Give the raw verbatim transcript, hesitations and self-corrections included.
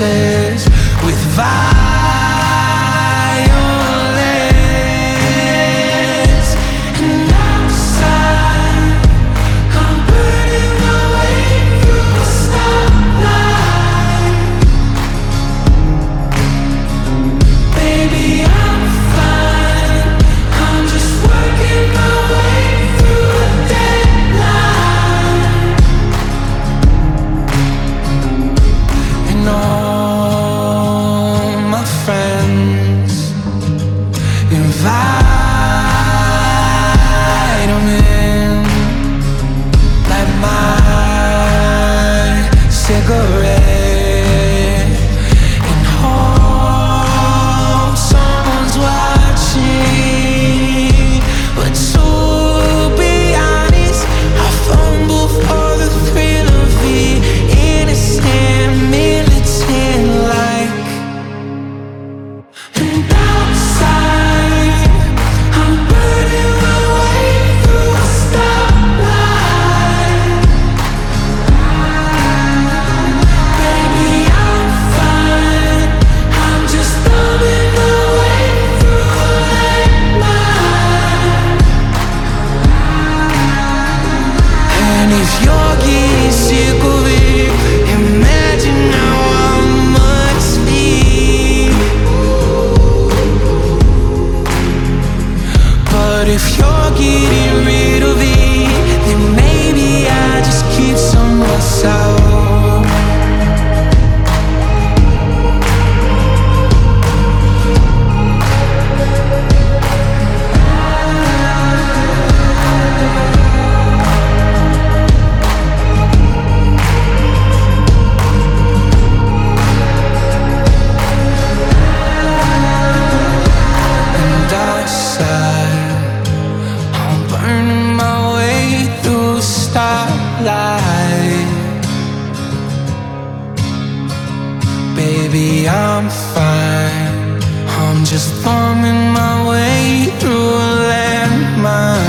roses with violence. And outside, I'm burning my way through a stoplight. Baby, I'm fine, I'm just working my way through a deadline. And all my friends invite 'em in, like my cigarette, and hope someone's watching. But to be honest, I fumble for the thrill of the innocent, militant like. And outside, I'm burning my way through a stoplight. Baby, I'm fine, I'm just thumbing my way through a landmine. And if you're getting sick of it, imagine how I must feel. But if you're getting rid of it, then maybe I just keep some myself. And outside, I'm burning my way through a starlight. Baby, I'm fine, I'm just thumbing my way through a landmine.